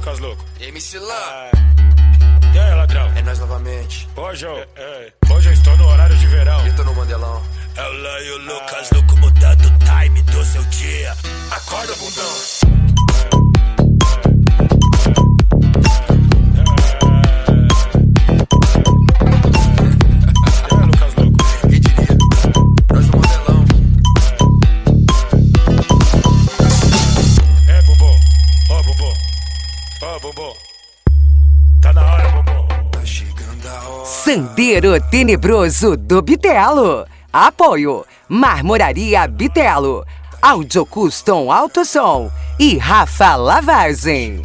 Lucas Louco. MC Lan. E aí, ladrão? É nós novamente. Hoje eu estou no horário de verão. Eu tô no Mandelão. É o Lan e o Lucas Louco mudando o time do seu dia. Acorda, bundão. Bumbum, tá na hora, bumbum. Tá chegando a hora. Sandeiro Tenebroso do Bitelo. Apoio Marmoraria Bitelo, Audio Custom Alto Som e Rafa Lavagem.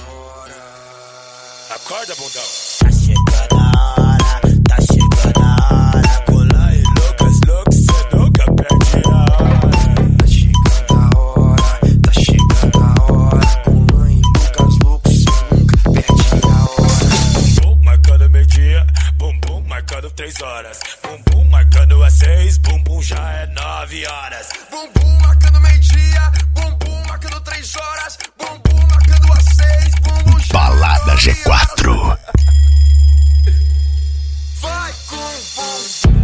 Acorda, bundão. Tá chegando a hora, tá chegando a hora. Com Lan e Lucas Louco, cê nunca perde a hora. Tá chegando a hora, tá chegando a hora. Com Lan e Lucas Louco, cê nunca perde a hora. Bumbum marcando meio-dia, bumbum marcando 3 horas. Bumbum marcando às 6, bumbum já é 9 horas. Bumbum marcando meio-dia, bumbum marcando 3 horas. Bumbum marcando às 6, bumbum já Balada G4. vai com bumbum.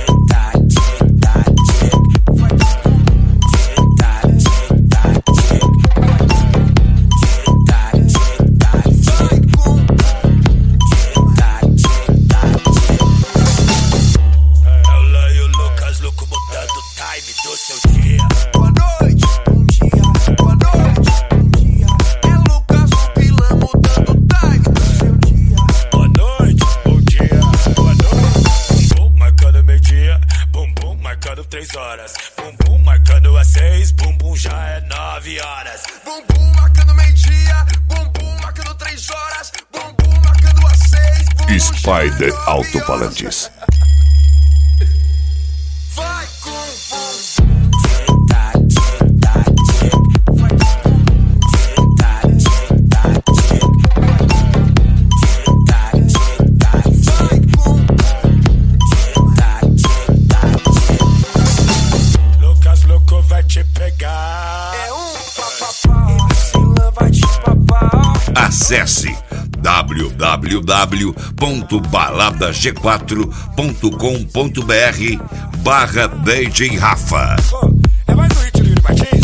É o Lan e o Lucas Louco mudando o time do seu dia. Boa noite, bom dia. Boa noite, bom dia. É Lucas Louco e Lan mudando o time do seu dia. Boa noite, bom dia, boa noite. Bumbum marcando meio-dia, bumbum marcando 3 horas. Bumbum marcando às 6, bumbum já é 9 horas. Bumbum marcando meio-dia, bumbum marcando 3 horas. Bumbum marcando às 6, bumbum já Spider é 9 Alto-Falantes. horas. Vai com bumbum. Vai com Lucas Louco vai te pegar. é papapá. MC Lan vai te papar. Acesse www.baladag4.com.br/DJ Rafa. É mais um hit do Yuri Martins.